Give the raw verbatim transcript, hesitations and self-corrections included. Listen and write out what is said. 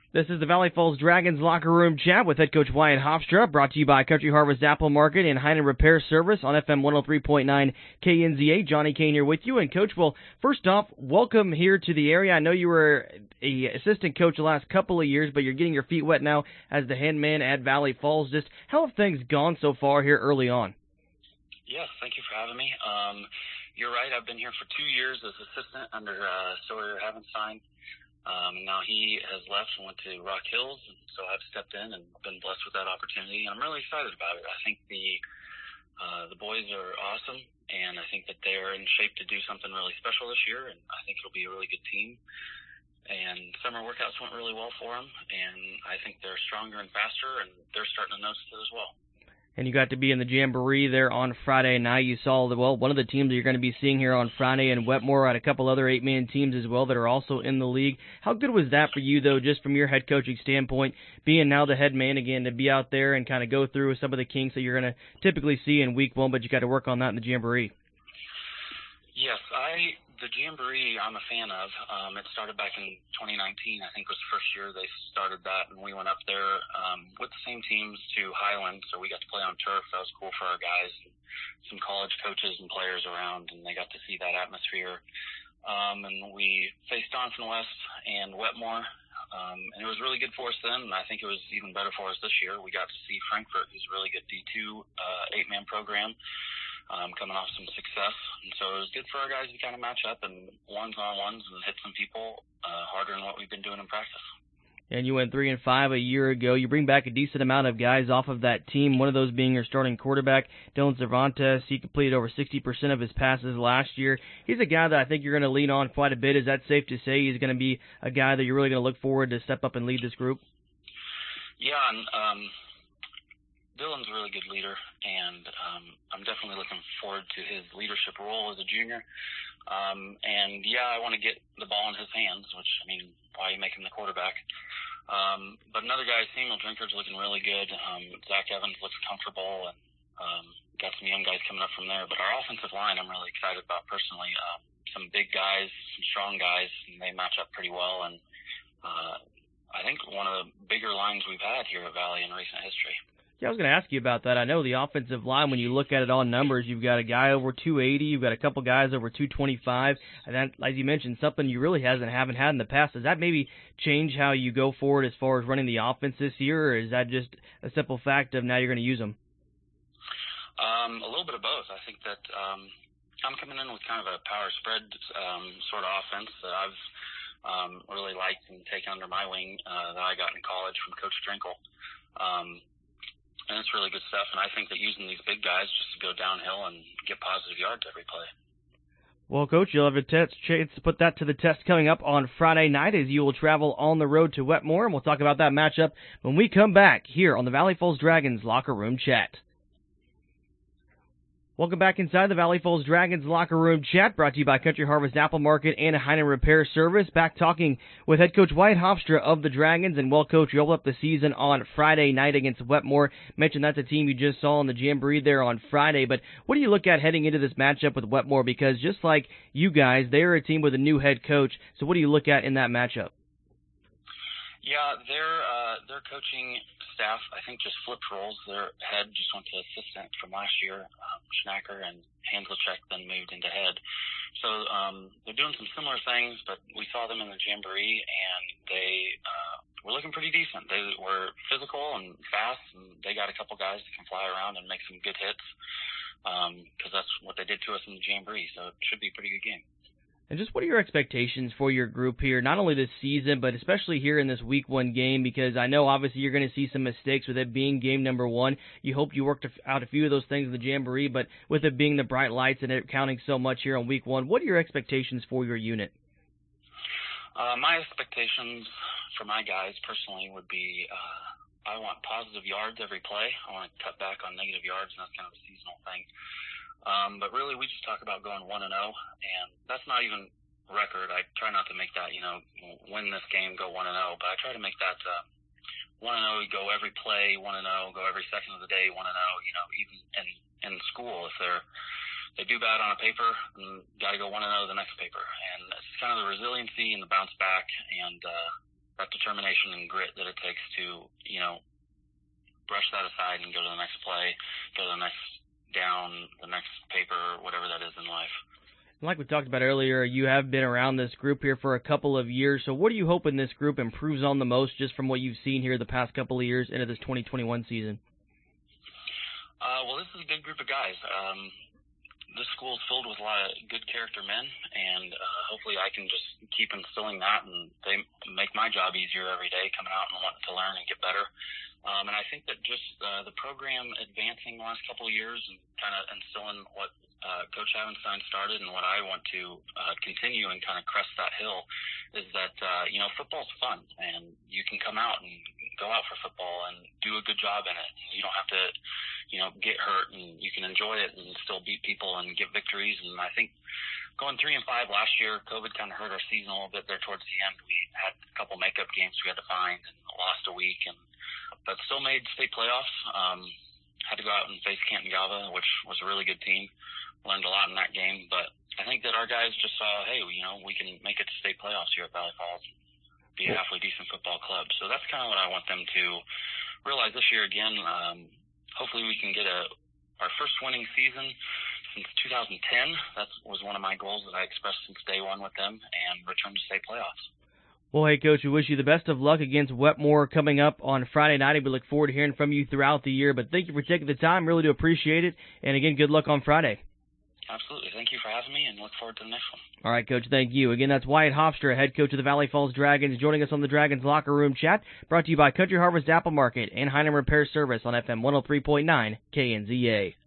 This is the Valley Falls Dragons locker room chat with head coach Wyatt Hofstra, brought to you by Country Harvest Apple Market and Heinen Repair Service on F M one oh three point nine K N Z A. Johnny Kane here with you. And, Coach, well, first off, welcome here to the area. I know you were a assistant coach the last couple of years, but you're getting your feet wet now as the head man at Valley Falls. Just how have things gone so far here early on? Yes, thank you for having me. Um, you're right. I've been here for two years as assistant under uh, Sawyer Havenstein. Um, and now he has left and went to Rock Hills, and so I've stepped in and been blessed with that opportunity, and I'm really excited about it. I think the uh, the boys are awesome, and I think that they're in shape to do something really special this year, and I think it'll be a really good team. And summer workouts went really well for them, and I think they're stronger and faster, and they're starting to notice it as well. And you got to be in the Jamboree there on Friday night. You saw, the, well, one of the teams that you're going to be seeing here on Friday, and Wetmore had a couple other eight-man teams as well that are also in the league. How good was that for you, though, just from your head coaching standpoint, being now the head man again, to be out there and kind of go through some of the kinks that you're going to typically see in week one, but you got to work on that in the Jamboree? Yes, I the Jamboree I'm a fan of. Um, it started back in twenty nineteen. I think was the first year they started that, and we went up there um, with the same teams to Highland, so we got to play on turf. That was cool for our guys. Some college coaches and players around, and they got to see that atmosphere. Um, and we faced Doniphan West and Wetmore, um, and it was really good for us then, and I think it was even better for us this year. We got to see Frankfort, who's a really good D two uh, eight-man program. Um, coming off some success. And so it was good for our guys to kind of match up and ones-on-ones and hit some people uh, harder than what we've been doing in practice. And you went three and five a year ago. You bring back a decent amount of guys off of that team, one of those being your starting quarterback, Dylan Cervantes. He completed over sixty percent of his passes last year. He's a guy that I think you're going to lean on quite a bit. Is that safe to say he's going to be a guy that you're really going to look forward to step up and lead this group? Yeah, and um, Dylan's a really good leader, and um, I'm definitely looking forward to his leadership role as a junior. Um, and, yeah, I want to get the ball in his hands, which, I mean, why you make him the quarterback. Um, but another guy, Samuel Drinker's looking really good. Um, Zach Evans looks comfortable, and um, got some young guys coming up from there. But our offensive line I'm really excited about personally. Uh, some big guys, some strong guys, and they match up pretty well. And uh, I think one of the bigger lines we've had here at Valley in recent history. Yeah, I was going to ask you about that. I know the offensive line, when you look at it on numbers, you've got a guy over two eighty, you've got a couple guys over two twenty-five, and that, as you mentioned, something you really hasn't haven't had in the past. Does that maybe change how you go forward as far as running the offense this year, or is that just a simple fact of now you're going to use them? Um, a little bit of both. I think that um, I'm coming in with kind of a power spread um, sort of offense that I've um, really liked and taken under my wing uh, that I got in college from Coach Drinkle. Um, And it's really good stuff, and I think that using these big guys just to go downhill and get positive yards every play. Well, Coach, you'll have a test, chance to put that to the test coming up on Friday night as you will travel on the road to Wetmore, and we'll talk about that matchup when we come back here on the Valley Falls Dragons Locker Room Chat. Welcome back inside the Valley Falls Dragons Locker Room Chat, brought to you by Country Harvest Apple Market and Heinen Repair Service. Back talking with head coach Wyatt Hofstra of the Dragons. And, well, Coach, you open up the season on Friday night against Wetmore. Mentioned that's a team you just saw in the Jamboree there on Friday. But what do you look at heading into this matchup with Wetmore? Because just like you guys, they're a team with a new head coach. So what do you look at in that matchup? Yeah, their uh, their coaching staff, I think, just flipped roles. Their head just went to assistant from last year, um, Schnacker, and Hanselcheck then moved into head. So um, they're doing some similar things, but we saw them in the Jamboree, and they uh, were looking pretty decent. They were physical and fast, and they got a couple guys that can fly around and make some good hits because um, that's what they did to us in the Jamboree. So it should be a pretty good game. And just what are your expectations for your group here, not only this season, but especially here in this week one game? Because I know obviously you're going to see some mistakes with it being game number one. You hope you worked out a few of those things in the Jamboree, but with it being the bright lights and it counting so much here on week one, what are your expectations for your unit? Uh, my expectations for my guys personally would be uh, I want positive yards every play. I want to cut back on negative yards, and that's kind of a seasonal thing. Um, but really, we just talk about going one and oh, and that's not even record. I try not to make that, you know, win this game, go one and oh, but I try to make that uh, one and oh, go every play, one and oh, go every second of the day, one and oh. You know, even in in school, if they're they do bad on a paper, and got to go one and oh the next paper, and it's kind of the resiliency and the bounce back, and uh, that determination and grit that it takes to, you know, brush that aside and go to the next play, go to the next down, the next paper, whatever that is in life. Like we talked about earlier, you have been around this group here for a couple of years. So what are you hoping this group improves on the most just from what you've seen here the past couple of years into this twenty twenty-one season? Uh, well, this is a good group of guys. Um, this school is filled with a lot of good character men, and uh, hopefully I can just keep instilling that, and they make my job easier every day coming out and wanting to learn and get better. Um, and I think that just uh, the program advancing the last couple of years and kind of instilling what uh, Coach Havenstein started and what I want to uh, continue and kind of crest that hill is that, uh, you know, football's fun, and you can come out and go out for football and do a good job in it. You don't have to, you know, get hurt, and you can enjoy it and still beat people and get victories. And I think going three and five last year, COVID kind of hurt our season a little bit there towards the end. We had a couple makeup games we had to find and lost a week, and but still made state playoffs. Um, had to go out and face Canton Galva, which was a really good team. Learned a lot in that game, but I think that our guys just saw, hey, you know, we can make it to state playoffs here at Valley Falls, be a halfway decent football club. So that's kind of what I want them to realize this year again. Um, hopefully we can get a our first winning season since two thousand ten. That was one of my goals that I expressed since day one with them, and return to state playoffs. Well, hey, Coach, we wish you the best of luck against Wetmore coming up on Friday night. We look forward to hearing from you throughout the year, but thank you for taking the time. Really do appreciate it. And, again, good luck on Friday. Absolutely. Thank you for having me, and look forward to the next one. All right, Coach, thank you. Again, that's Wyatt Hofstra, head coach of the Valley Falls Dragons, joining us on the Dragons Locker Room Chat, brought to you by Country Harvest Apple Market and Heinem Repair Service on F M one oh three point nine K N Z A.